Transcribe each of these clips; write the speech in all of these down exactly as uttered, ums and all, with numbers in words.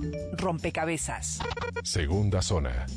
Rompecabezas. Segunda zona.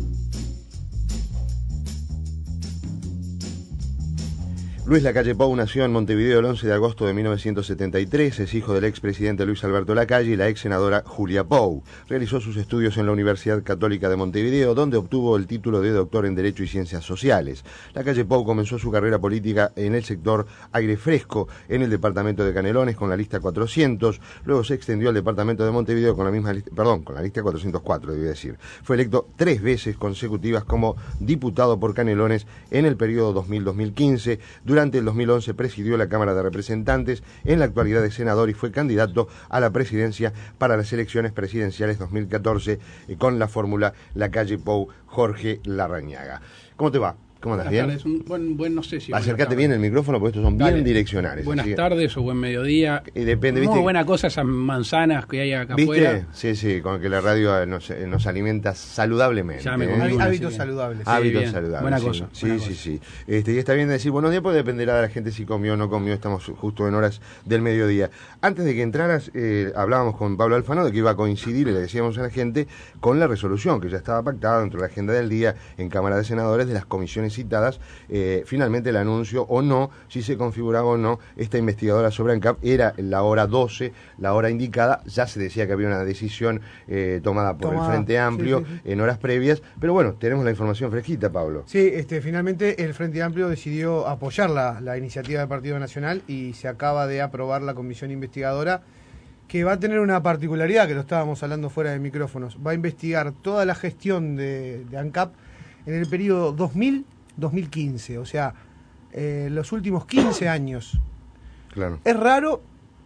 Luis Lacalle Pou nació en Montevideo el once de agosto de mil novecientos setenta y tres, es hijo del expresidente Luis Alberto Lacalle y la ex senadora Julia Pou. Realizó sus estudios en la Universidad Católica de Montevideo, donde obtuvo el título de doctor en Derecho y Ciencias Sociales. Lacalle Pou comenzó su carrera política en el sector Aire Fresco, en el departamento de Canelones con la lista cuatrocientos, luego se extendió al departamento de Montevideo con la misma lista, perdón, con la lista cuatrocientos cuatro, debí decir. Fue electo tres veces consecutivas como diputado por Canelones en el periodo dos mil a dos mil quince. Durante el dos mil once presidió la Cámara de Representantes, en la actualidad es senador y fue candidato a la presidencia para las elecciones presidenciales dos mil catorce eh, con la fórmula Lacalle Pou Jorge Larrañaga. ¿Cómo te va? ¿Cómo andas? ¿Bien? Tardes. Un buen, buen, no sé si acércate bien el micrófono porque estos son Dale. bien direccionales. Buenas que... tardes o buen mediodía. Y depende, Muy ¿viste? buena cosa esas manzanas que hay acá ¿Viste? afuera. Sí, sí, con que la radio nos, nos alimenta saludablemente. Ya me ¿eh? comí una, Hábitos sí, saludables. Sí, Hábitos bien. saludables. Buena sí. cosa. Sí, buena sí, cosa. sí. Este, y está bien decir buenos días, pues dependerá de la gente si comió o no comió. Estamos justo en horas del mediodía. Antes de que entraras, eh, hablábamos con Pablo Alfano de que iba a coincidir, y le decíamos a la gente, con la resolución que ya estaba pactada dentro de la agenda del día en Cámara de Senadores de las comisiones citadas. Eh, finalmente el anuncio o no, si se configuraba o no esta investigadora sobre ANCAP, era la hora doce, la hora indicada. Ya se decía que había una decisión eh, tomada por Tomada, el Frente Amplio sí, sí, sí. en horas previas, pero bueno, tenemos la información fresquita, Pablo. Sí, este, finalmente el Frente Amplio decidió apoyar la, la iniciativa del Partido Nacional y se acaba de aprobar la comisión investigadora, que va a tener una particularidad, que lo estábamos hablando fuera de micrófonos. Va a investigar toda la gestión de, de ANCAP en el periodo dos mil a dos mil quince, o sea, eh, los últimos quince años. Claro. Es raro,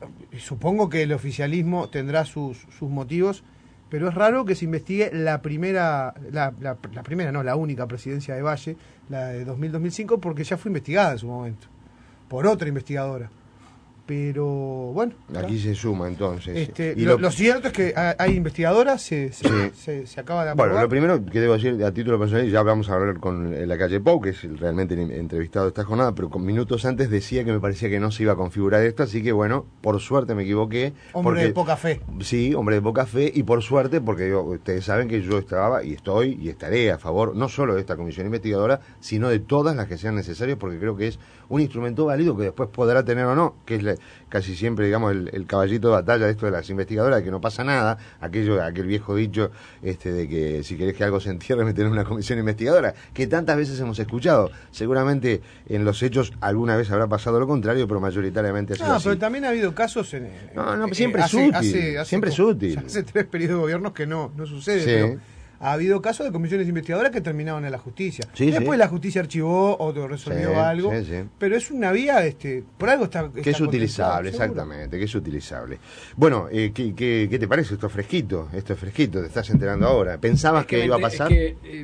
supongo que el oficialismo tendrá sus, sus motivos, pero es raro que se investigue la primera, la, la, la primera, no, la única presidencia de Valle, la de dos mil a dos mil cinco, porque ya fue investigada en su momento, por otra investigadora. Pero bueno, Aquí se suma entonces. este, Y lo, lo- lo cierto es que ha- hay investigadoras, se, se, Sí. se, se acaba de aprobar. Bueno, lo primero que debo decir a título personal, y ya vamos a hablar con eh, Lacalle Pou, que es el realmente el entrevistado de esta jornada, pero con minutos antes decía que me parecía que no se iba a configurar esto, así que bueno, por suerte me equivoqué. Hombre porque, de poca fe. Sí, hombre de poca fe, y por suerte, porque yo- ustedes saben que yo estaba y estoy y estaré a favor no solo de esta comisión investigadora, sino de todas las que sean necesarias, porque creo que es un instrumento válido que después podrá tener o no, que es la- casi siempre, digamos, el, el caballito de batalla de esto de las investigadoras, de que no pasa nada, aquello, aquel viejo dicho este de que si querés que algo se entierre, meter en una comisión investigadora, que tantas veces hemos escuchado. Seguramente en los hechos alguna vez habrá pasado lo contrario, pero mayoritariamente ha sido No, así. pero también ha habido casos en... No, no, eh, siempre es hace- útil, hace- hace siempre es como- útil. ya Hace tres periodos de gobiernos que no, no sucede, Sí. pero ha habido casos de comisiones investigadoras que terminaban en la justicia. Sí, Después sí. la justicia archivó o resolvió Sí, algo, sí, sí. pero es una vía, este, por algo está... Que está es utilizable, contemplado, seguro. exactamente, que es utilizable. Bueno, eh, ¿qué, qué, qué te parece esto fresquito? Esto es fresquito, te estás enterando ahora. ¿Pensabas Es que, me iba a ente- pasar? es que, eh,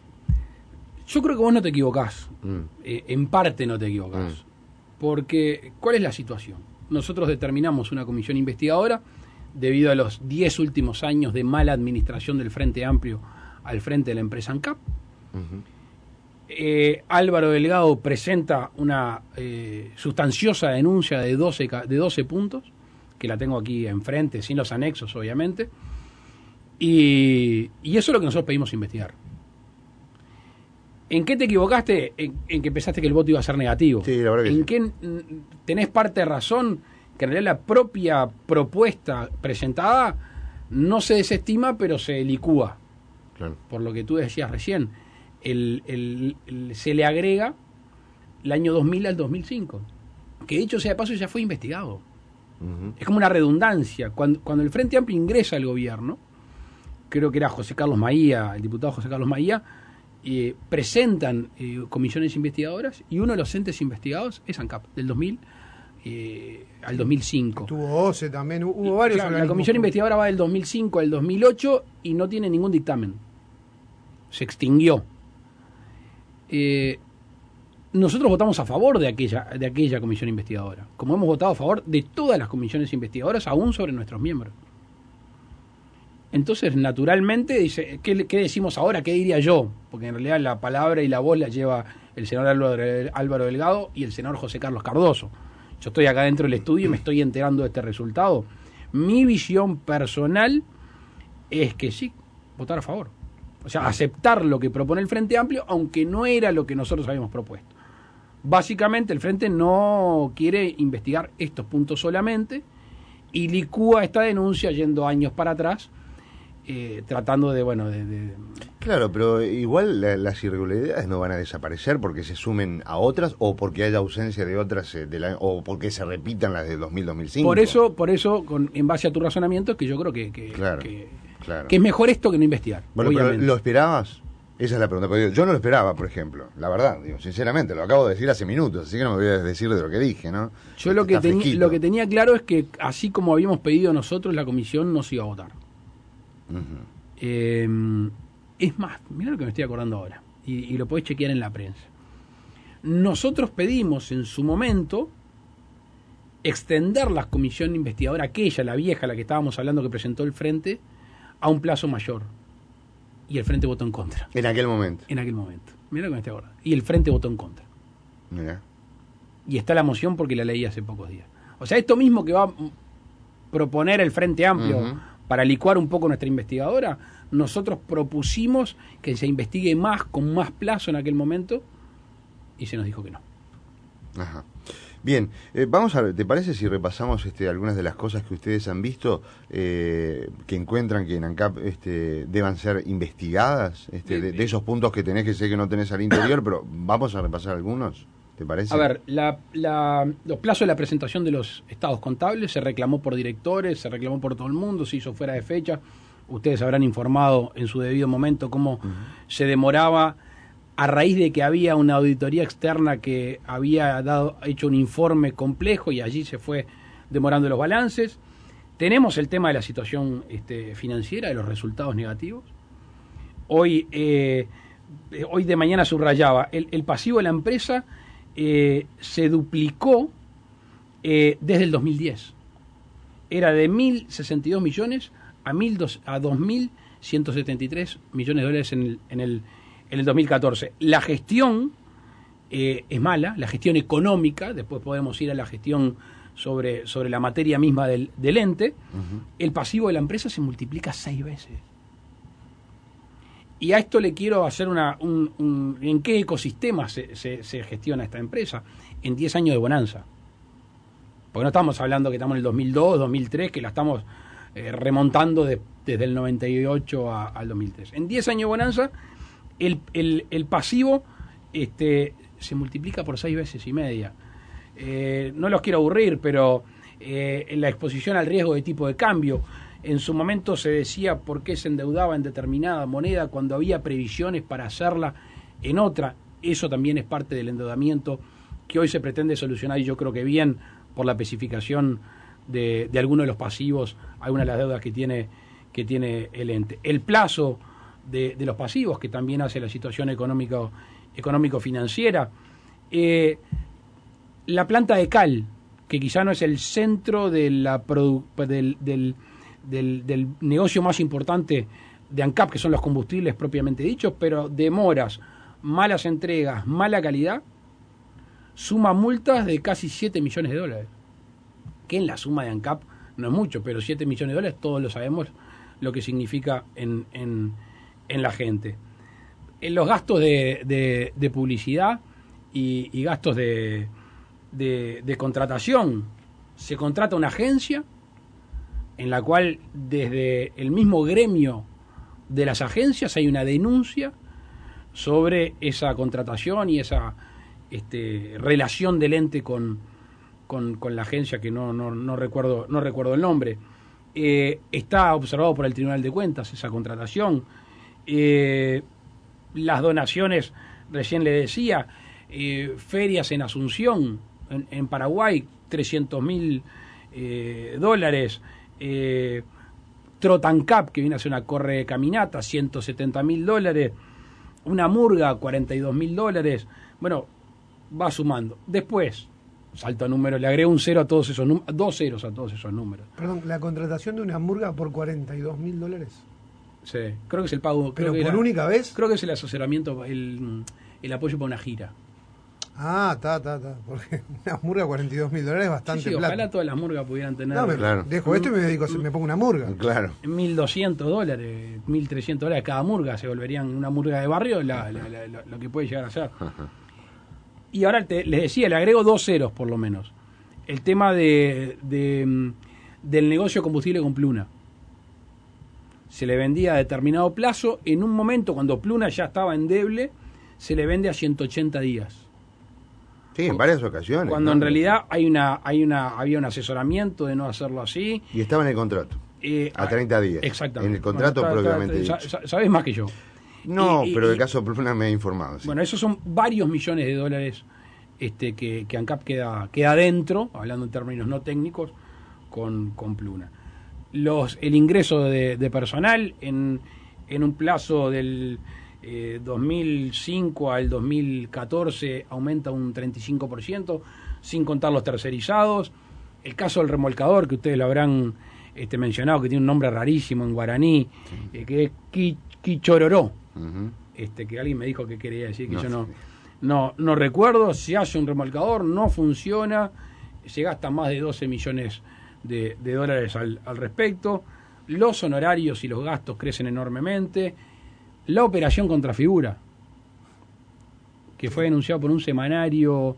yo creo que vos no te equivocás. Mm, Eh, en parte no te equivocás. Mm. Porque, ¿cuál es la situación? Nosotros determinamos una comisión investigadora debido a los diez últimos años de mala administración del Frente Amplio al frente de la empresa ANCAP. ujú. Eh, Álvaro Delgado presenta una eh, sustanciosa denuncia de doce, ca- de doce puntos, que la tengo aquí enfrente, sin los anexos, obviamente. Y, y eso es lo que nosotros pedimos investigar. ¿En qué te equivocaste? En, en que pensaste que el voto iba a ser negativo. Sí, la verdad que ¿En sí. qué mm, tenés parte de razón? Que en realidad la propia propuesta presentada no se desestima, pero se licúa. Claro. Por lo que tú decías recién, el, el- el- se le agrega el año dos mil al dos mil cinco, que dicho sea de paso ya fue investigado. Ujú. Es como una redundancia. Cuando, cuando el Frente Amplio ingresa al gobierno, creo que era José Carlos Maía, el diputado José Carlos Maía, eh, presentan eh, comisiones investigadoras y uno de los entes investigados es ANCAP, del dos mil eh, al dos mil cinco. Tuvo O C E también, hubo varios Claro, la organismos comisión que- investigadora va del dos mil cinco al dos mil ocho y no tiene ningún dictamen. Se extinguió. Eh, nosotros votamos a favor de aquella, de aquella comisión investigadora, como hemos votado a favor de todas las comisiones investigadoras, aún sobre nuestros miembros. Entonces, naturalmente, dice, ¿qué, qué decimos ahora? ¿Qué diría yo? Porque en realidad la palabra y la voz la lleva el senador Álvaro, Álvaro Delgado y el senador José Carlos Cardoso. Yo estoy acá dentro del estudio y me estoy enterando de este resultado. Mi visión personal es que sí, votar a favor. O sea, aceptar lo que propone el Frente Amplio, aunque no era lo que nosotros habíamos propuesto. Básicamente, el Frente no quiere investigar estos puntos solamente y licúa esta denuncia yendo años para atrás, eh, tratando de, bueno, de... de Claro, pero igual la, las irregularidades no van a desaparecer porque se sumen a otras o porque haya ausencia de otras eh, de la, o porque se repitan las de dos mil, dos mil cinco. Por eso, por eso con, en base a tu razonamiento, que yo creo que, que, claro, que, claro. que es mejor esto que no investigar. Bueno, pero ¿lo esperabas? Esa es la pregunta. Porque yo no lo esperaba, por ejemplo. La verdad, digo, sinceramente, lo acabo de decir hace minutos, así que no me voy a decir de lo que dije, ¿no? Yo lo que, teni lo que tenía claro es que, así como habíamos pedido nosotros, la comisión no se iba a votar. Uh-huh. eh, es más, mira lo que me estoy acordando ahora, y, y lo podés chequear en la prensa. Nosotros pedimos en su momento extender la comisión investigadora, aquella, la vieja, la que estábamos hablando que presentó el Frente, a un plazo mayor. Y el Frente votó en contra. En aquel momento. En aquel momento. Mira lo que me estoy acordando. Y el Frente votó en contra. Mira. Y está la moción porque la leí hace pocos días. O sea, esto mismo que va a proponer el Frente Amplio uh-huh. para licuar un poco nuestra investigadora, nosotros propusimos que se investigue más, con más plazo en aquel momento, y se nos dijo que no. Ajá. Bien, eh, vamos a ver, ¿te parece si repasamos este, algunas de las cosas que ustedes han visto eh, que encuentran que en ANCAP este, deban ser investigadas? Este, de, de esos puntos que tenés, que sé que no tenés al interior, pero vamos a repasar algunos, ¿te parece? A ver, la, la, los plazos de la presentación de los estados contables se reclamó por directores, se reclamó por todo el mundo, se hizo fuera de fecha. Ustedes habrán informado en su debido momento cómo uh-huh. se demoraba a raíz de que había una auditoría externa que había dado, hecho un informe complejo y allí se fue demorando los balances. Tenemos el tema de la situación este, financiera, de los resultados negativos. Hoy, eh, hoy de mañana subrayaba, el, el pasivo de la empresa eh, se duplicó eh, desde el dos mil diez. Era de mil sesenta y dos millones a, a dos mil ciento setenta y tres millones de dólares en el, en el en el dos mil catorce. La gestión eh, es mala, la gestión económica, después podemos ir a la gestión sobre, sobre la materia misma del, del ente. Uh-huh. El pasivo de la empresa se multiplica seis veces. Y a esto le quiero hacer una... Un, un, ¿en qué ecosistema se, se, se gestiona esta empresa? En diez años de bonanza. Porque no estamos hablando que estamos en el dos mil dos, dos mil tres, que la estamos eh, remontando de, desde el noventa y ocho a, al dos mil tres. En diez años de bonanza... El, el, el pasivo este, se multiplica por seis veces y media. Eh, no los quiero aburrir, pero eh, en la exposición al riesgo de tipo de cambio, en su momento se decía por qué se endeudaba en determinada moneda cuando había previsiones para hacerla en otra. Eso también es parte del endeudamiento que hoy se pretende solucionar, y yo creo que bien por la especificación de, de algunos de los pasivos, algunas de las deudas que tiene, que tiene el ente. El plazo De, de los pasivos, que también hace la situación económico, económico-financiera. Eh, la planta de cal, que quizá no es el centro de la produ del, del, del, del negocio más importante de ANCAP, que son los combustibles propiamente dichos, pero demoras, malas entregas, mala calidad, suma multas de casi siete millones de dólares. Que en la suma de ANCAP no es mucho, pero siete millones de dólares todos lo sabemos lo que significa en... en en la gente. En los gastos de, de, de publicidad y, y gastos de, de, de contratación, se contrata una agencia en la cual desde el mismo gremio de las agencias hay una denuncia sobre esa contratación y esa este, relación del ente con, con, con la agencia, que no, no, no, recuerdo, no recuerdo el nombre. Eh, está observado por el Tribunal de Cuentas esa contratación. Eh, las donaciones, recién le decía, eh, ferias en Asunción, en, en Paraguay, trescientos mil eh, dólares, eh, Trotancap, que viene a ser una corre caminata, ciento setenta mil dólares, una murga, cuarenta y dos mil dólares. Bueno, va sumando. Después, salto a números, le agrego un cero a todos esos números, dos ceros a todos esos números. Perdón, la contratación de una murga por cuarenta y dos mil dólares. Sí, creo que es el pago. ¿Pero creo que por era, única vez? Creo que es el asesoramiento, el, el apoyo para una gira. Ah, está, está, está. Porque una murga cuarenta y dos mil dólares es bastante Sí, sí, plata. ojalá todas las murgas pudieran tener No, me, Claro. dejo esto y me dedico, a hacer- me pongo una murga. Claro. mil doscientos dólares, mil trescientos dólares cada murga. Se volverían una murga de barrio la- la- la- la- lo que puede llegar a ser. Y ahora te, les decía, le agrego dos ceros por lo menos. El tema de, de, mm, del negocio combustible con Pluna. Se le vendía a determinado plazo. En un momento, cuando Pluna ya estaba endeble, se le vende a ciento ochenta días. Sí, en varias ocasiones. Cuando ¿no? en realidad hay una, hay una, había un asesoramiento de no hacerlo así. Y estaba en el contrato. Eh, A treinta días. Exactamente. En el contrato Bueno, está- propiamente está- dicho. sa- Sabes más que yo. No, Y- y- pero el y- caso Pluna me he informado. Sí. Bueno, esos son varios millones de dólares este, que, que ANCAP queda, queda dentro, hablando en términos no técnicos, con, con Pluna. Los, el ingreso de, de personal en, en un plazo del eh, dos mil cinco al dos mil catorce aumenta un treinta y cinco por ciento, sin contar los tercerizados. El caso del remolcador, que ustedes lo habrán este, mencionado, que tiene un nombre rarísimo en guaraní, eh, que es Qui- Quichororó. Ujú. Este, que alguien me dijo que quería decir, que No yo sé. no, no, no recuerdo. Se hace un remolcador, no funciona, se gasta más de doce millones de, de dólares al, al respecto. Los honorarios y los gastos crecen enormemente. La operación contra figura, que fue denunciado por un semanario,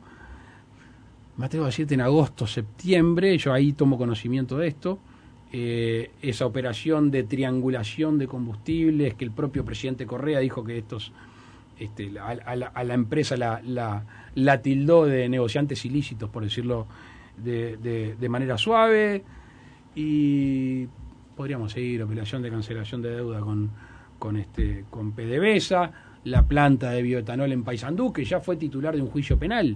me atrevo a decirte en agosto, septiembre, yo ahí tomo conocimiento de esto. Eh, esa operación de triangulación de combustibles, que el propio presidente Correa dijo que estos este, a, a la, a la empresa la, la, la tildó de negociantes ilícitos, por decirlo de, de, de manera suave. Y podríamos seguir: operación de cancelación de deuda con, con, este, con PDVSA, la planta de bioetanol en Paysandú, que ya fue titular de un juicio penal.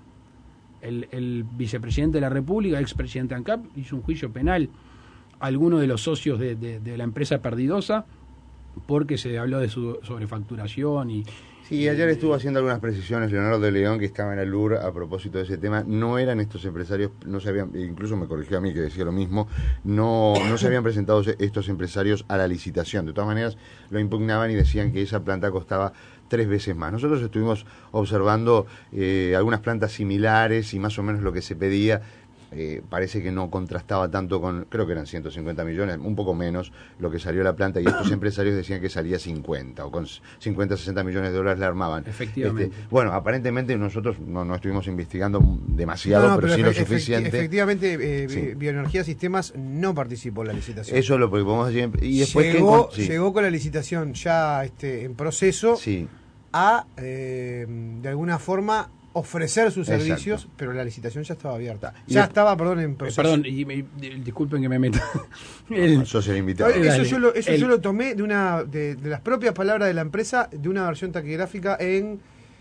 El, el vicepresidente de la República, expresidente ANCAP, hizo un juicio penal a alguno de los socios de, de, de la empresa Perdidosa, porque se habló de su sobrefacturación y... Sí, ayer estuvo haciendo algunas precisiones Leonardo de León, que estaba en el L U R a propósito de ese tema. No eran estos empresarios, no se habían, incluso me corrigió a mí que decía lo mismo, no, no se habían presentado estos empresarios a la licitación. De todas maneras, lo impugnaban y decían que esa planta costaba tres veces más. Nosotros estuvimos observando eh, algunas plantas similares y más o menos lo que se pedía. Eh, parece que no contrastaba tanto con, creo que eran ciento cincuenta millones, un poco menos lo que salió la planta, y estos empresarios decían que salía cincuenta, o con cincuenta, sesenta millones de dólares la armaban. Efectivamente. Este, bueno, aparentemente nosotros no, no estuvimos investigando demasiado, No, no, pero, sí efe- lo efecti- suficiente. Efectivamente, eh, Sí. Bioenergía Sistemas no participó en la licitación. Eso es lo que podemos decir. Y después llegó, que... sí. llegó con la licitación ya este, en proceso Sí. a, eh, de alguna forma, ofrecer sus Exacto. servicios, pero la licitación ya estaba abierta. Y Ya de- estaba, perdón, en Eh, proceso. perdón, y, y- y- disculpen que me meta. El- Sos el invitado. Eso, Dale. yo lo, eso El- yo lo tomé de una de, de las propias palabras de la empresa, de una versión taquigráfica en,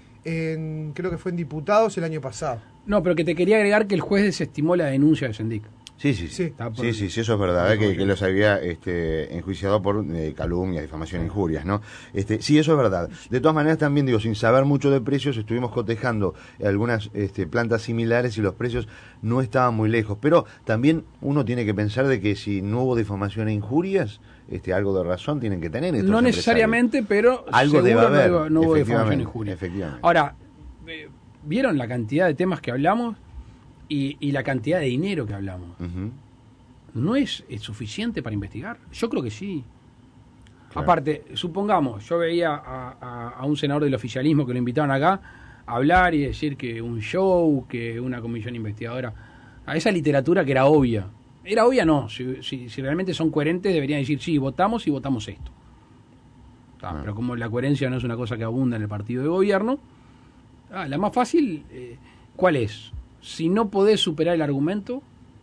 en creo que fue en Diputados el año pasado. no, pero que te quería agregar que el juez desestimó la denuncia de Sendic. Sí, sí, Sí. sí. Está por- Sí, sí, sí, eso es verdad, ¿eh? que, que los había este, enjuiciado por eh, calumnia, difamación, injurias, ¿no? Este, sí, eso es verdad. De todas maneras, también digo, sin saber mucho de precios, estuvimos cotejando algunas este, plantas similares y los precios no estaban muy lejos. Pero también uno tiene que pensar de que si no hubo difamación e injurias, este, algo de razón tienen que tener estos No empresarios. necesariamente, pero Algo seguro debe haber, no hubo, no hubo efectivamente, difamación y injuria. efectivamente. Ahora, eh, ¿vieron la cantidad de temas que hablamos y, y la cantidad de dinero que hablamos? Ujú. ¿No es, es suficiente para investigar? Yo creo que sí. Claro. Aparte, supongamos, yo veía a, a- a un senador del oficialismo que lo invitaron acá a hablar y decir que un show, que una comisión investigadora, a esa literatura que era obvia. Era obvia, no. Si, si- si realmente son coherentes, deberían decir, sí, votamos y votamos esto. Ah, Ah. Pero como la coherencia no es una cosa que abunda en el partido de gobierno, ah, la más fácil, eh, ¿cuál es? Si no podés superar el argumento,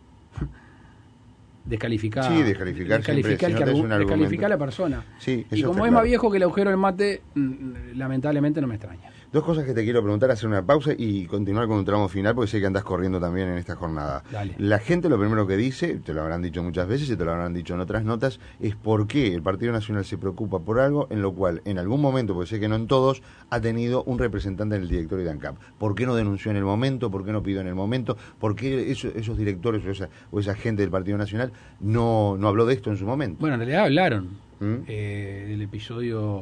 descalificar, Sí, descalificar siempre, descalificar, si no que tenés argu- un argumento. descalificar a la persona. Sí, Y eso como está es claro. más viejo que el agujero del mate, mm, lamentablemente no me extraña. Dos cosas que te quiero preguntar, hacer una pausa y continuar con un tramo final, porque sé que andás corriendo también en esta jornada. Dale. La gente lo primero que dice, te lo habrán dicho muchas veces y te lo habrán dicho en otras notas, es por qué el Partido Nacional se preocupa por algo en lo cual en algún momento, porque sé que no en todos, ha tenido un representante en el directorio de ANCAP. ¿Por qué no denunció en el momento? ¿Por qué no pidió en el momento? ¿Por qué esos, esos directores o esa, o esa gente del Partido Nacional no, no habló de esto en su momento? Bueno, en realidad hablaron ¿Mm? eh, del episodio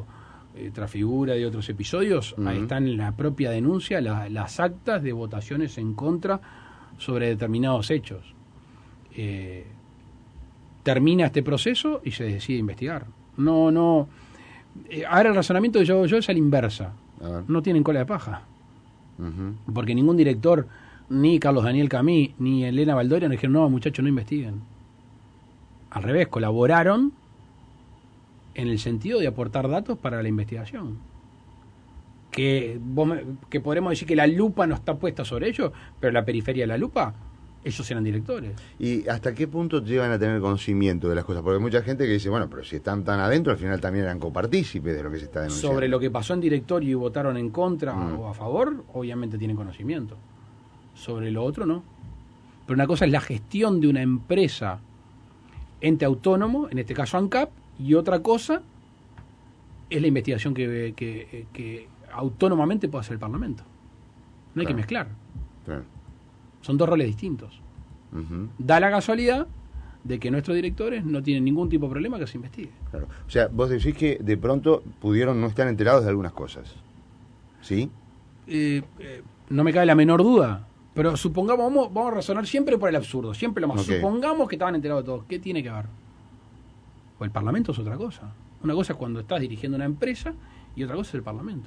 eh, Trafigura, de otros episodios, Uh-huh. ahí están en la propia denuncia la, las actas de votaciones en contra sobre determinados hechos. Eh, termina este proceso y se decide investigar. No, no. Eh, ahora el razonamiento que yo hago yo es a la inversa. A ver. No tienen cola de paja. Ujú. Porque ningún director, ni Carlos Daniel Camí, ni Elena Valdoria, nos dijeron, no, muchachos, no investiguen. Al revés, colaboraron en el sentido de aportar datos para la investigación. Que, vos me- que podremos decir que la lupa no está puesta sobre ellos, pero la periferia de la lupa, ellos eran directores. ¿Y hasta qué punto llegan a tener conocimiento de las cosas? Porque hay mucha gente que dice, bueno, pero si están tan adentro, al final también eran copartícipes de lo que se está denunciando. Sobre lo que pasó en directorio y votaron en contra Mm. o a favor, obviamente tienen conocimiento. Sobre lo otro, no. Pero una cosa es la gestión de una empresa, ente autónomo, en este caso ANCAP, y otra cosa es la investigación que, que, que autónomamente puede hacer el Parlamento. No hay Claro. que mezclar. Claro. Son dos roles distintos. Ujú. Da la casualidad de que nuestros directores no tienen ningún tipo de problema que se investigue. Claro. O sea, vos decís que de pronto pudieron no estar enterados de algunas cosas. ¿Sí? Eh, eh, no me cabe la menor duda. Pero supongamos, vamos, vamos a razonar siempre por el absurdo, siempre lo más. Ok. Supongamos que estaban enterados de todo. ¿Qué tiene que ver? O el Parlamento es otra cosa. Una cosa es cuando estás dirigiendo una empresa y otra cosa es el Parlamento.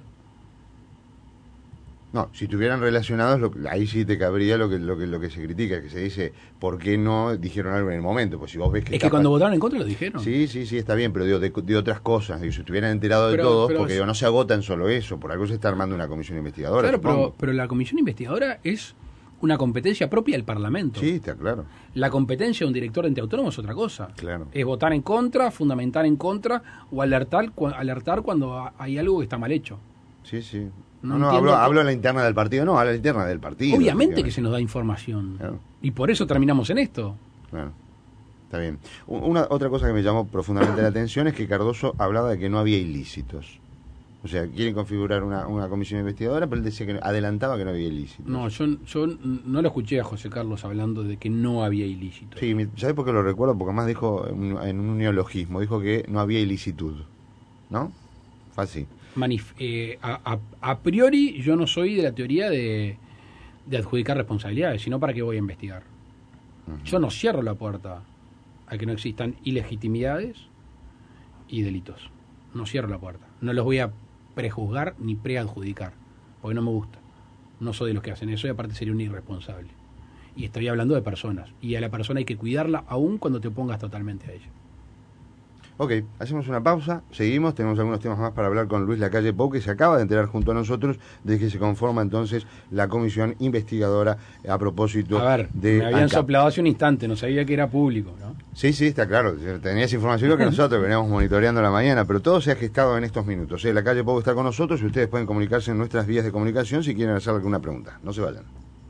No, si estuvieran relacionados, lo- ahí sí te cabría lo que, lo que lo que se critica, que se dice, ¿por qué no dijeron algo en el momento? Pues si vos ves que... Es está que cuando pa- votaron en contra lo dijeron. Sí, sí, sí, está bien, pero digo, de, de otras cosas, digo, si estuvieran enterados de Pero- todo, pero porque es- digo, no se agota en solo eso, por algo se está armando una comisión investigadora, Claro, pero, supongo. pero la comisión investigadora es una competencia propia del Parlamento. Sí, está claro, La competencia de un director de ente autónomo es otra cosa. claro. Es votar en contra, fundamentar en contra o alertar, cu- alertar cuando ha- hay algo que está mal hecho. Sí, sí. No No, no, entiendo hablo, por- hablo en la interna del partido, no, hablo en la interna del partido. Obviamente que efectivamente. se nos da información. Claro. Y por eso terminamos en esto. Claro. Está bien. U- Una, otra cosa que me llamó profundamente la atención es que Cardoso hablaba de que no había ilícitos. O sea, quieren configurar una, una comisión investigadora, pero él decía que adelantaba que no había ilícitos. No, yo, yo no lo escuché a José Carlos hablando de que no había ilícito. Sí, mi- ¿sabes por qué lo recuerdo? Porque además dijo en un, en un neologismo, dijo que no había ilicitud. ¿No? Fue así. Manif- eh, a, a- a priori yo no soy de la teoría de, de adjudicar responsabilidades, sino para qué voy a investigar. Ujú. Yo no cierro la puerta a que no existan ilegitimidades y delitos. No cierro la puerta. No los voy a prejuzgar ni preadjudicar, porque no me gusta. No soy de los que hacen eso y aparte sería un irresponsable. Y estoy hablando de personas. Y a la persona hay que cuidarla aún cuando te opongas totalmente a ella. Ok, hacemos una pausa, seguimos, tenemos algunos temas más para hablar con Luis Lacalle Pou, que se acaba de enterar junto a nosotros de que se conforma entonces la comisión investigadora a propósito A ver, de me habían ANCAP. soplado hace un instante, no sabía que era público, ¿no? Sí, sí, está claro, tenías información que nosotros veníamos monitoreando la mañana, pero todo se ha gestado en estos minutos. ¿eh? Lacalle Pou está con nosotros y ustedes pueden comunicarse en nuestras vías de comunicación si quieren hacer alguna pregunta. No se vayan.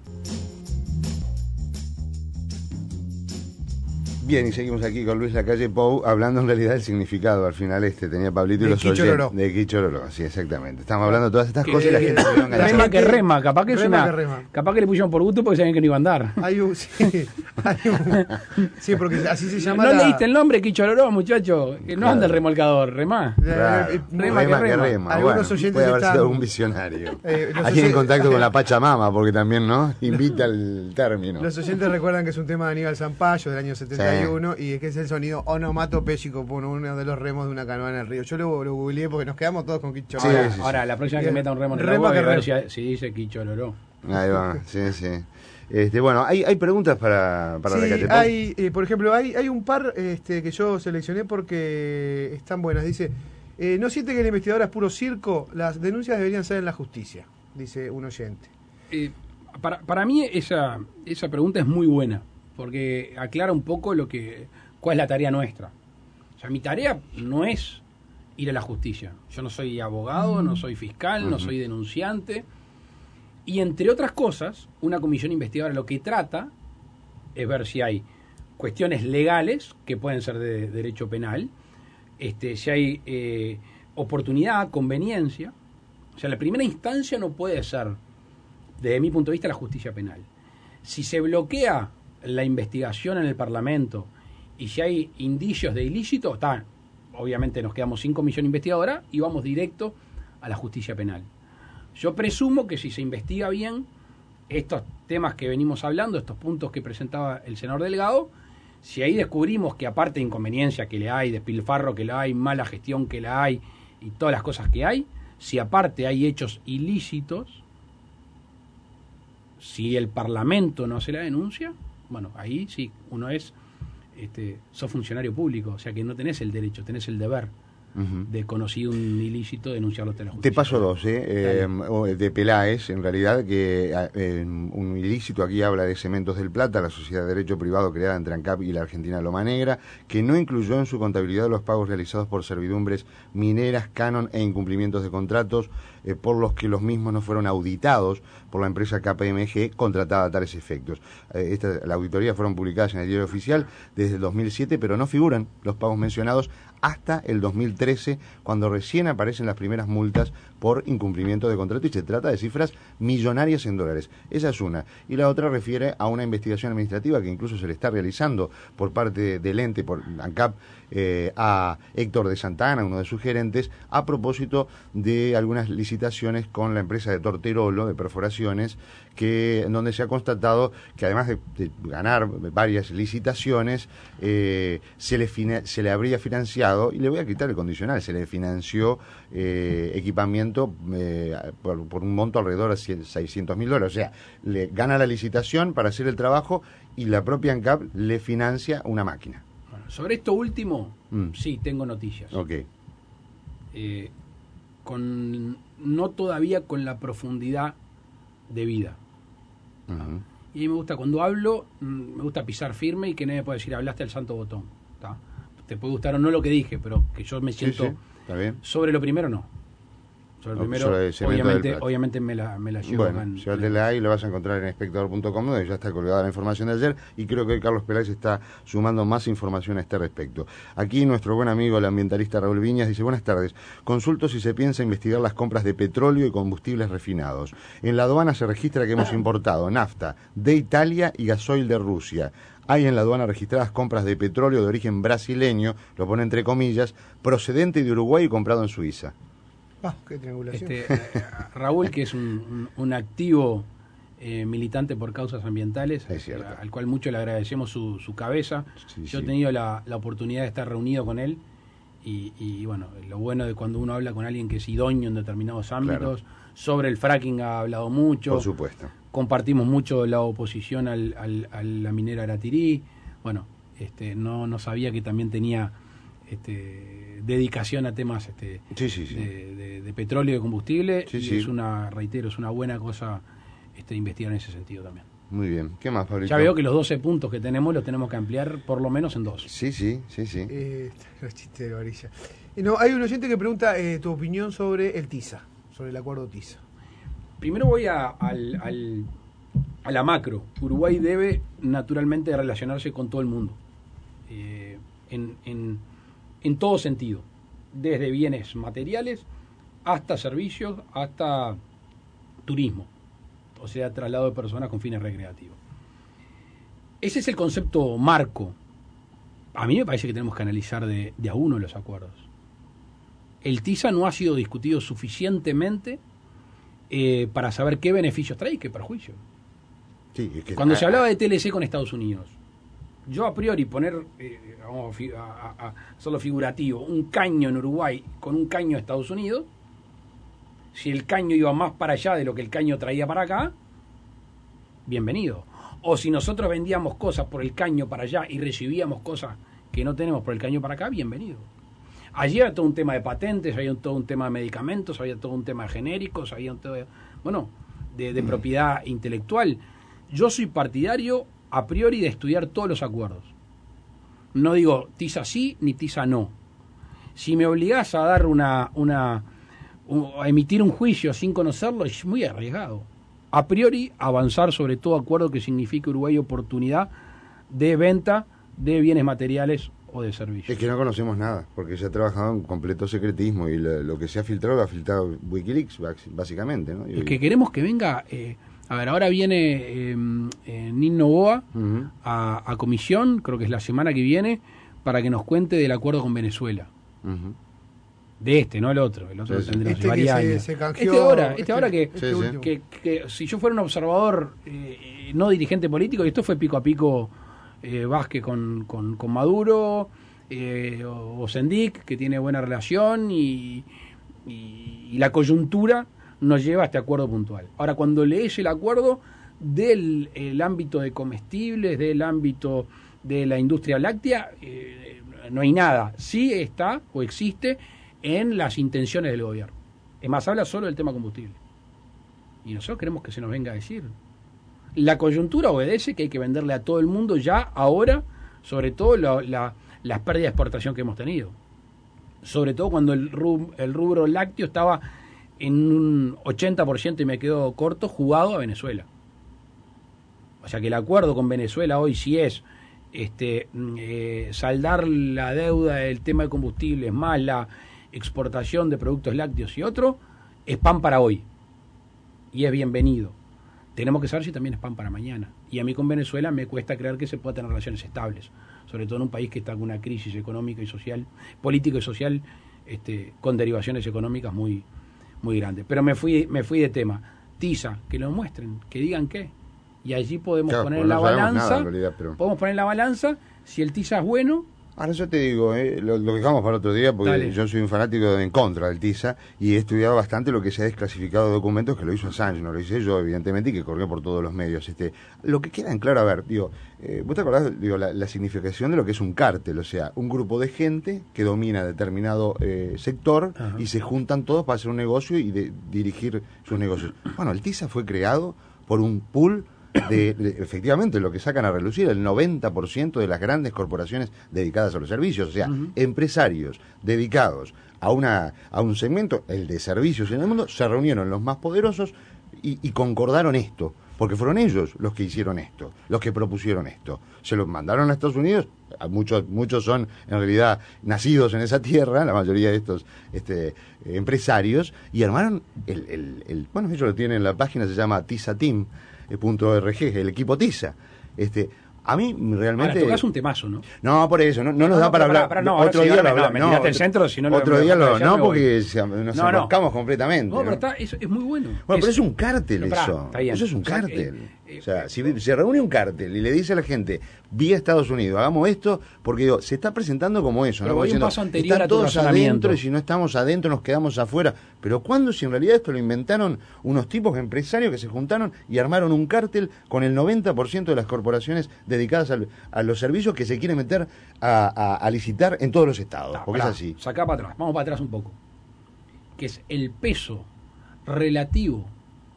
Bien, y seguimos aquí con Luis Lacalle Pou, hablando en realidad del significado. Al final este tenía Pablito y De los Quichororó. oyentes- de Quichororó, sí, exactamente. Estamos hablando de todas estas Que- cosas y la gente se quedó enganchada. Rema que rema, capaz que es Rema una. que rema. Capaz que le pusieron por gusto porque sabían que no iba a andar. Hay un, sí, hay un- sí, porque así se llama No la... leíste el nombre, Quichororó, muchacho. Que no Claro. anda el remolcador, remá. Claro. Eh, eh, Rema que rema. Algunos Bueno, oyentes puede haber están- sido algún visionario. Eh, los Alguien en oyen- contacto con la Pachamama, porque también, ¿no? Invita el término. Los oyentes recuerdan que es un tema de Aníbal Zampayo del año setenta y uno y es que es el sonido onomatopéyico por uno de los remos de una canoa en el río. Yo lo, lo googleé porque nos quedamos todos con Quichororó. Sí, Ahora, sí, sí. ahora, la próxima que Bien. meta un remo en el Rema agua, que voy a ver rema. si, si dice Quichororó. Ahí va, sí, sí. Este, bueno, hay, hay preguntas para, para Sí, Lacalle Pou. hay, eh, por ejemplo, hay, hay un par este, que yo seleccioné porque están buenas. Dice, eh, ¿no siente que la investigadora es puro circo? Las denuncias deberían ser en la justicia, dice un oyente. Eh, para, para mí esa, esa pregunta es muy buena, porque aclara un poco lo que cuál es la tarea nuestra. O sea, mi tarea no es ir a la justicia. Yo no soy abogado, no soy fiscal, no Ujú. soy denunciante. Y entre otras cosas, una comisión investigadora lo que trata es ver si hay cuestiones legales, que pueden ser de derecho penal, este, si hay eh, oportunidad, conveniencia. O sea, la primera instancia no puede ser, desde mi punto de vista, la justicia penal. Si se bloquea la investigación en el Parlamento y si hay indicios de ilícito, está, obviamente nos quedamos sin comisión investigadora y vamos directo a la justicia penal. Yo presumo que si se investiga bien estos temas que venimos hablando, estos puntos que presentaba el senador Delgado, si ahí descubrimos que aparte de inconveniencia que le hay, despilfarro que le hay, mala gestión que la hay y todas las cosas que hay, si aparte hay hechos ilícitos, si el Parlamento no hace la denuncia, bueno, ahí sí, uno es, este, sos funcionario público, o sea que no tenés el derecho, tenés el deber uh-huh. de conocido un ilícito denunciarlo ante la justicia. Te paso dos, ¿eh? eh de Peláez, en realidad, que eh, un ilícito aquí habla de Cementos del Plata, la sociedad de derecho privado creada entre ANCAP y la Argentina Loma Negra, que no incluyó en su contabilidad los pagos realizados por servidumbres mineras, canon e incumplimientos de contratos, eh, por los que los mismos no fueron auditados por la empresa K P M G contratada a tales efectos. Eh, esta, la auditoría fueron publicadas en el diario oficial desde el dos mil siete, pero no figuran los pagos mencionados hasta el dos mil trece, cuando recién aparecen las primeras multas por incumplimiento de contrato, y se trata de cifras millonarias en dólares. Esa es una. Y la otra refiere a una investigación administrativa que incluso se le está realizando por parte del ente, por ANCAP, eh, a Héctor de Santa Ana, uno de sus gerentes, a propósito de algunas licitaciones con la empresa de Torterolo, de perforaciones, que en donde se ha constatado que además de, de ganar varias licitaciones, eh, se, le fina, se le habría financiado, y le voy a quitar el condicional, se le financió eh, equipamiento eh, por, por un monto alrededor de seiscientos mil dólares. O sea, le gana la licitación para hacer el trabajo y la propia ANCAP le financia una máquina. Bueno, sobre esto último, mm. sí, tengo noticias. Ok. Eh, con, no todavía con la profundidad de vida. Uh-huh. Y a mí me gusta, cuando hablo, me gusta pisar firme y que nadie pueda decir, hablaste al santo botón. ¿Tá? Te puede gustar o no lo que dije, pero que yo me siento... Sí, sí. ¿Está bien? Sobre lo primero, no. Sobre lo primero, sobre obviamente, obviamente me la, me la llevo. Bueno, llévatela ahí, lo vas a encontrar en espectador punto com, donde ya está colgada la información de ayer, y creo que Carlos Peláez está sumando más información a este respecto. Aquí nuestro buen amigo, el ambientalista Raúl Viñas, dice, buenas tardes, consulto si se piensa investigar las compras de petróleo y combustibles refinados. En la aduana se registra que hemos importado nafta de Italia y gasoil de Rusia. Hay en la aduana registradas compras de petróleo de origen brasileño, lo pone entre comillas, procedente de Uruguay y comprado en Suiza. Ah, qué triangulación. Este, Raúl, que es un, un, un activo eh, militante por causas ambientales, eh, al cual mucho le agradecemos su, su cabeza. Sí, Yo sí. he tenido la, la oportunidad de estar reunido con él y, y bueno, lo bueno de cuando uno habla con alguien que es idóneo en determinados ámbitos, claro. Sobre el fracking ha hablado mucho. Por supuesto. Compartimos mucho la oposición al, al, a la minera Aratirí. Bueno, este, no, no sabía que también tenía... Este, dedicación a temas este, sí, sí, sí. De, de, de petróleo y de combustible, sí, y sí. es una, reitero, es una buena cosa este, investigar en ese sentido también. Muy bien. ¿Qué más, Pablito? Ya veo que los doce puntos que tenemos los tenemos que ampliar por lo menos en dos. Sí, sí, sí, sí. Eh, los chistes de varilla. Eh, no, hay un oyente que pregunta eh, tu opinión sobre el TISA, sobre el acuerdo TISA. Primero voy a, al, al, a la macro. Uruguay debe naturalmente relacionarse con todo el mundo. Eh, en... en en todo sentido, desde bienes materiales hasta servicios, hasta turismo, o sea, traslado de personas con fines recreativos. Ese es el concepto marco. A mí me parece que tenemos que analizar de, de a uno los acuerdos. El TISA no ha sido discutido suficientemente eh, para saber qué beneficios trae y qué perjuicios. Sí, es que, Cuando ah, se hablaba de T L C con Estados Unidos, yo a priori poner, eh, vamos a, a, a hacerlo figurativo, un caño en Uruguay con un caño de Estados Unidos, si el caño iba más para allá de lo que el caño traía para acá, bienvenido. O si nosotros vendíamos cosas por el caño para allá y recibíamos cosas que no tenemos por el caño para acá, bienvenido. Allí había todo un tema de patentes, había todo un tema de medicamentos, había todo un tema de genéricos, había un todo, bueno, de, de mm. propiedad intelectual. Yo soy partidario a priori de estudiar todos los acuerdos. No digo TISA sí ni TISA no. Si me obligás a dar una, una un, a emitir un juicio sin conocerlo, es muy arriesgado. A priori, avanzar sobre todo acuerdo que signifique Uruguay oportunidad de venta de bienes materiales o de servicios. Es que no conocemos nada, porque se ha trabajado en completo secretismo y lo, lo que se ha filtrado lo ha filtrado Wikileaks, básicamente, ¿no? Y, es que queremos que venga... Eh, A ver, ahora viene eh, eh, Nin Novoa uh-huh. a, a comisión, creo que es la semana que viene, para que nos cuente del acuerdo con Venezuela. Uh-huh. De este, no el otro. El otro Sí, sí. tendrá Este varios que se- años. se canjeó, este ahora, este, este- ahora que, este Sí, sí. último. que, que si yo fuera un observador, eh, no dirigente político, y esto fue pico a pico eh, Vázquez con, con, con Maduro, eh, o, o Sendik, que tiene buena relación, y, y, y la coyuntura nos lleva a este acuerdo puntual. Ahora, cuando lees el acuerdo del el ámbito de comestibles, del ámbito de la industria láctea, eh, no hay nada. Sí está o existe en las intenciones del gobierno. Es más, habla solo del tema combustible. Y nosotros queremos que se nos venga a decir. La coyuntura obedece que hay que venderle a todo el mundo ya, ahora, sobre todo la, la, las pérdidas de exportación que hemos tenido. Sobre todo cuando el rubro, el rubro lácteo estaba en un ochenta por ciento, y me quedo corto, jugado a Venezuela. O sea que el acuerdo con Venezuela hoy sí es este, eh, saldar la deuda del tema de combustibles más la exportación de productos lácteos y otro, es pan para hoy. Y es bienvenido. Tenemos que saber si también es pan para mañana. Y a mí con Venezuela me cuesta creer que se pueda tener relaciones estables, sobre todo en un país que está con una crisis económica y social, política y social, este, con derivaciones económicas muy, muy grandes. Pero me fui, me fui de tema. TISA, que lo muestren, que digan qué. Y allí podemos Claro, poner porque la no sabemos balanza, nada, en realidad, pero- podemos poner la balanza, si el TISA es bueno. Ahora yo te digo, eh, lo, lo dejamos para otro día porque Dale. yo soy un fanático de, en contra del TISA y he estudiado bastante lo que se ha desclasificado de documentos, que lo hizo Assange, no lo hice yo evidentemente, y que corrió por todos los medios. Este, lo que queda en claro, a ver, digo, eh, ¿vos te acordás digo, la, la significación de lo que es un cártel? O sea, un grupo de gente que domina determinado eh, sector. Ajá. Y se juntan todos para hacer un negocio y de, dirigir sus negocios. Bueno, el TISA fue creado por un pool De, de, efectivamente, lo que sacan a relucir, el noventa por ciento de las grandes corporaciones dedicadas a los servicios, o sea, uh-huh. empresarios dedicados a una a un segmento, el de servicios en el mundo, se reunieron los más poderosos y, y concordaron esto, porque fueron ellos los que hicieron esto, los que propusieron esto. Se los mandaron a Estados Unidos, muchos muchos son en realidad nacidos en esa tierra, la mayoría de estos este, empresarios, y armaron el, el, el, bueno, ellos lo tienen en la página, se llama TISA Team, punto org, el equipo TISA. Este, a mí realmente... Ahora, tocas un temazo, ¿no? No, por eso, no, no nos no, da para para, hablar. para, no, otro sí, día lo no, hablamos. me No, tiraste el centro, si no lo otro me, día lo... ya No, me porque se, nos no, embarcamos no. completamente. No, ¿no? pero está, es, es muy bueno. Bueno, es, pero es un cártel no, eso. Está bien. Eso es un o sea, cártel. Eh, o sea, si se reúne un cártel y le dice a la gente, vía Estados Unidos, hagamos esto, porque digo, se está presentando como eso, pero ¿no? voy Diciendo, un paso anterior están a tu todos razonamiento. adentro y si no estamos adentro nos quedamos afuera. Pero ¿cuándo si en realidad esto lo inventaron unos tipos empresarios que se juntaron y armaron un cártel con el noventa por ciento de las corporaciones dedicadas al, a los servicios que se quieren meter a, a, a licitar en todos los estados? No, porque pará, es así. Sacá para atrás, vamos para atrás un poco. Que es el peso relativo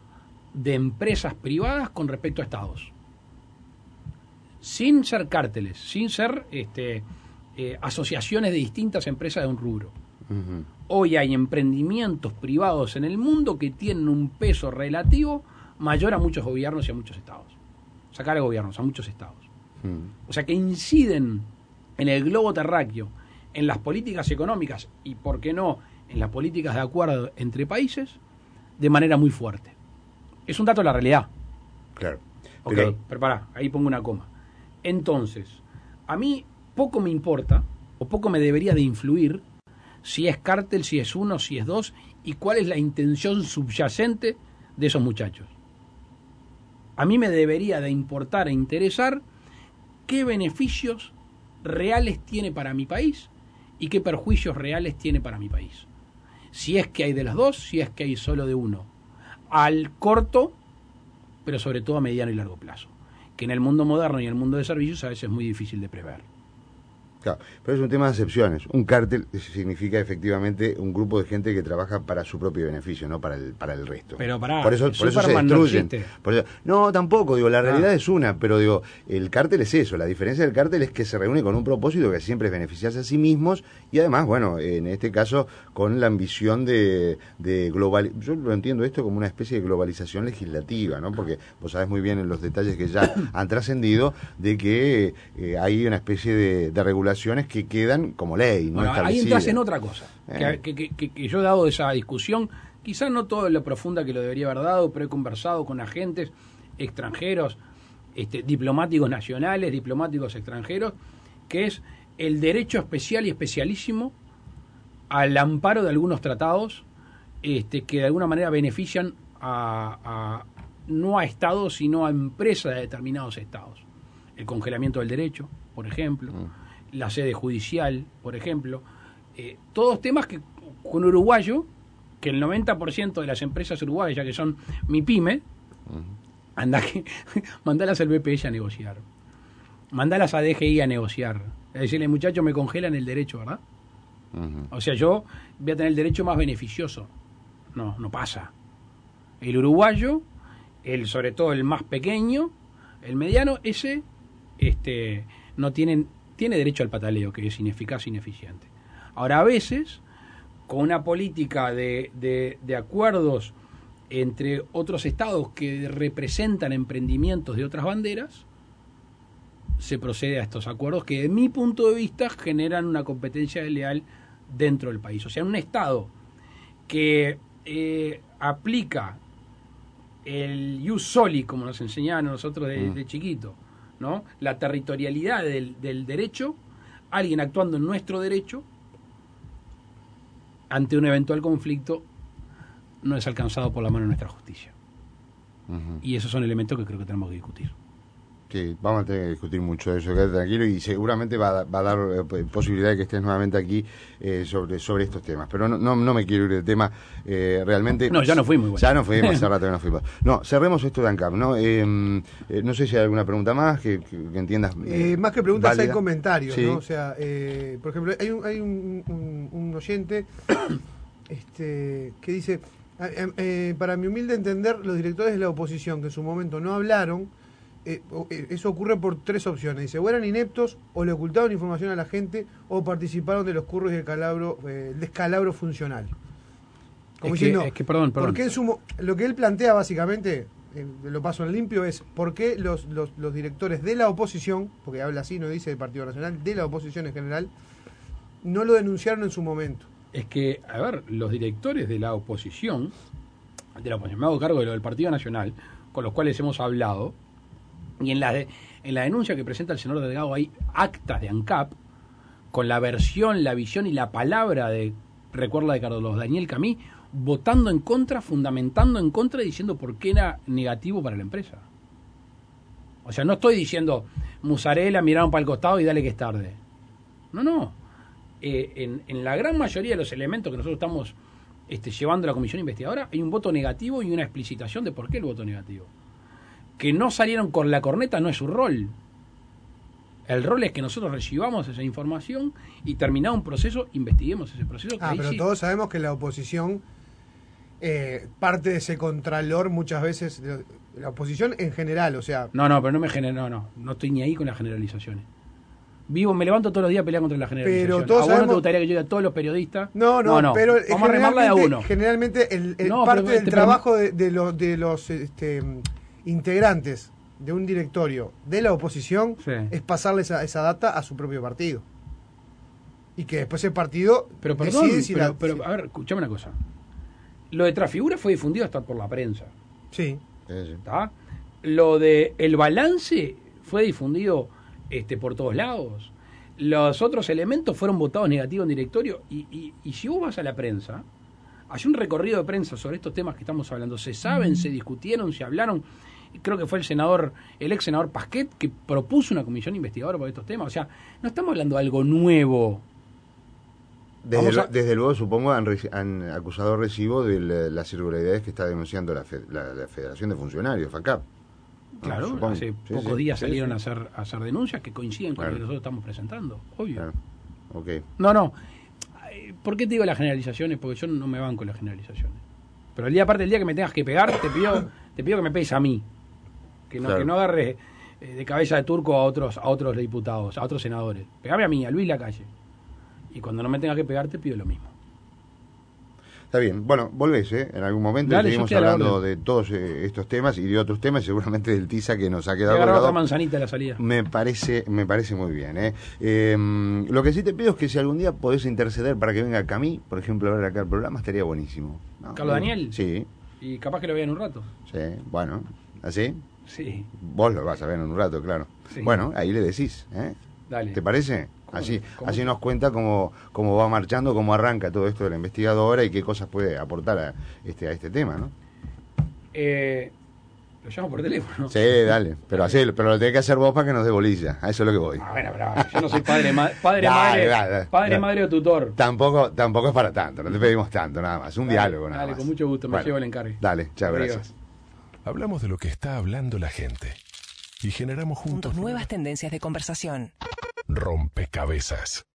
de empresas privadas con respecto a estados. Sin ser cárteles, sin ser este, eh, asociaciones de distintas empresas de un rubro. Uh-huh. Hoy hay emprendimientos privados en el mundo que tienen un peso relativo mayor a muchos gobiernos y a muchos estados. Sacar a gobiernos, a muchos estados. Uh-huh. O sea que inciden en el globo terráqueo, en las políticas económicas y, por qué no, en las políticas de acuerdo entre países, de manera muy fuerte. Es un dato de la realidad. Claro. Ok, pero, pero pará, ahí pongo una coma. Entonces, a mí poco me importa, o poco me debería de influir, si es cártel, si es uno, si es dos, y cuál es la intención subyacente de esos muchachos. A mí me debería de importar e interesar qué beneficios reales tiene para mi país y qué perjuicios reales tiene para mi país. Si es que hay de los dos, si es que hay solo de uno. Al corto, pero sobre todo a mediano y largo plazo, que en el mundo moderno y en el mundo de servicios a veces es muy difícil de prever. Claro, pero es un tema de acepciones. Un cártel significa efectivamente un grupo de gente que trabaja para su propio beneficio, no para el para el resto. Pero pará, por eso, por eso se destruyen. No, por eso, no, tampoco, digo, la realidad ah. es una, pero digo, el cártel es eso. La diferencia del cártel es que se reúne con un propósito que siempre es beneficiarse a sí mismos y además, bueno, en este caso, con la ambición de, de global. Yo lo entiendo esto como una especie de globalización legislativa, ¿no? Porque vos sabés muy bien en los detalles que ya han trascendido de que eh, hay una especie de, de regulación que quedan como ley, no bueno, establecidas. Ahí entras en otra cosa, eh. que, que, que, que yo he dado esa discusión, quizás no todo lo profunda que lo debería haber dado, pero he conversado con agentes extranjeros, este, diplomáticos nacionales, diplomáticos extranjeros, que es el derecho especial y especialísimo al amparo de algunos tratados este, que de alguna manera benefician a, a no a estados, sino a empresas de determinados estados. El congelamiento del derecho, por ejemplo, mm. la sede judicial, por ejemplo. Eh, todos temas que con uruguayo, que el noventa por ciento de las empresas uruguayas, ya que son mi pyme, mm. anda que mandalas al B P S a negociar. Mandalas a D G I a negociar. Es decirle, muchachos, me congelan el derecho, ¿verdad? Uh-huh. O sea, yo voy a tener el derecho más beneficioso. No, no pasa. El uruguayo, el sobre todo el más pequeño, el mediano, ese este, no tienen, tiene derecho al pataleo, que es ineficaz e ineficiente. Ahora, a veces, con una política de, de, de acuerdos entre otros estados que representan emprendimientos de otras banderas, se procede a estos acuerdos que, de mi punto de vista, generan una competencia desleal dentro del país. O sea, un estado que eh, aplica el ius soli, como nos enseñaban a nosotros de, de chiquito, ¿no? La territorialidad del, del derecho, alguien actuando en nuestro derecho, ante un eventual conflicto, no es alcanzado por la mano de nuestra justicia. Uh-huh. Y esos son elementos que creo que tenemos que discutir. Sí, vamos a tener que discutir mucho de eso, quédate tranquilo, y seguramente va a, va a dar eh, posibilidad de que estés nuevamente aquí eh, sobre sobre estos temas. Pero no no, no me quiero ir del tema, eh, realmente... No, ya no fuimos igual. Ya no fuimos, hace rato que no fuimos. No, cerremos esto de ANCAP, ¿no? Eh, eh, no sé si hay alguna pregunta más que, que, que entiendas. Eh, eh, más que preguntas válida. Hay comentarios, sí. ¿no? O sea, eh, por ejemplo, hay un, hay un, un, un oyente este, que dice, eh, eh, para mi humilde entender, los directores de la oposición que en su momento no hablaron, Eh, eso ocurre por tres opciones. Dice, o eran ineptos, o le ocultaron información a la gente, o participaron de los curros y el calabro, eh, el descalabro funcional. Como es diciendo, que, es que, perdón, perdón. Porque en su, lo que él plantea básicamente, eh, lo paso en limpio, es por qué los, los, los directores de la oposición, porque habla así, no dice del Partido Nacional, de la oposición en general, no lo denunciaron en su momento. Es que, a ver, los directores de la oposición, de la oposición, me hago cargo de lo del Partido Nacional, con los cuales hemos hablado, y en la, de, en la denuncia que presenta el senador Delgado hay actas de ANCAP con la versión, la visión y la palabra de, recuerda de Carlos Daniel Camí, votando en contra, fundamentando en contra, diciendo por qué era negativo para la empresa. O sea, no estoy diciendo musarela, miraron para el costado y dale que es tarde. No, no. Eh, en, en la gran mayoría de los elementos que nosotros estamos este, llevando a la comisión investigadora hay un voto negativo y una explicitación de por qué el voto negativo. Que no salieron con la corneta no es su rol. El rol es que nosotros recibamos esa información y terminado un proceso, investiguemos ese proceso. Ah, pero sí. Todos sabemos que la oposición, eh, parte de ese contralor muchas veces, la oposición en general, o sea... No, no, pero no me genera, no, no, no estoy ni ahí con las generalizaciones. Vivo, me levanto todos los días a pelear contra la generalización. Pero todos ¿A vos sabemos... no te gustaría que yo diga a todos los periodistas? No, no, no, no. Pero vamos a remarla de a uno. Generalmente el, el no, parte del este, trabajo pero... de, de los... De los este, integrantes de un directorio de la oposición sí. es pasarle esa, esa data a su propio partido y que después el partido pero perdón, decide si pero, la, pero si... a ver, escuchame una cosa, lo de Trafigura fue difundido hasta por la prensa, sí, ¿está? Lo de el balance fue difundido este, por todos lados, los otros elementos fueron votados negativos en directorio y, y, y si vos vas a la prensa, hay un recorrido de prensa sobre estos temas que estamos hablando, se saben, mm. se discutieron, se hablaron. Creo que fue el senador, el ex senador Pasquet, que propuso una comisión investigadora por estos temas. O sea, no estamos hablando de algo nuevo. Desde, lo, a... desde luego, supongo, han, han acusado recibo de la, las irregularidades que está denunciando la, fe, la, la Federación de Funcionarios, FACAP. Claro, no, hace sí, pocos sí, días sí, salieron sí. A, hacer, a hacer denuncias que coinciden con claro. lo que nosotros estamos presentando, obvio. Claro. Okay. No, no. ¿Por qué te digo las generalizaciones? Porque yo no me banco las generalizaciones. Pero el día aparte del día que me tengas que pegar, te pido, te pido que me pegues a mí. Que no, claro. que no agarres eh, de cabeza de turco a otros a otros diputados, a otros senadores. Pegame a mí, a Luis Lacalle. Y cuando no me tengas que pegar, te pido lo mismo. Está bien. Bueno, volvés, ¿eh? En algún momento Dale, seguimos hablando de todos eh, estos temas y de otros temas, y seguramente del TISA que nos ha quedado colgado. Otra manzanita a la salida. Me parece, me parece muy bien, ¿eh? ¿eh? Lo que sí te pido es que si algún día podés interceder para que venga Camí, por ejemplo, a ver acá el programa, estaría buenísimo. ¿No? ¿Carlos Daniel? Sí. Y capaz que lo vean un rato. Sí, bueno. ¿Así? Sí. Vos lo vas a ver en un rato, claro. Sí. Bueno, ahí le decís, ¿eh? Dale. ¿Te parece? Así, ¿Cómo? así nos cuenta cómo, cómo va marchando, cómo arranca todo esto de la investigadora y qué cosas puede aportar a este, a este tema, ¿no? Eh, lo llamo por teléfono. Sí, dale, pero así, pero lo tenés que hacer vos para que nos dé bolilla, a eso es lo que voy. Ah, bueno, pero yo no soy padre, ma padre, Dale, madre, dale, dale. padre, Dale. madre o tutor. Tampoco, tampoco es para tanto, no te pedimos tanto, nada más, un Dale, diálogo nada dale, más. con mucho gusto, me Bueno, llevo el encargue. Dale, chao, Adiós. gracias. Hablamos de lo que está hablando la gente y generamos juntos Juntos nuevas tendencias de conversación. rompecabezas.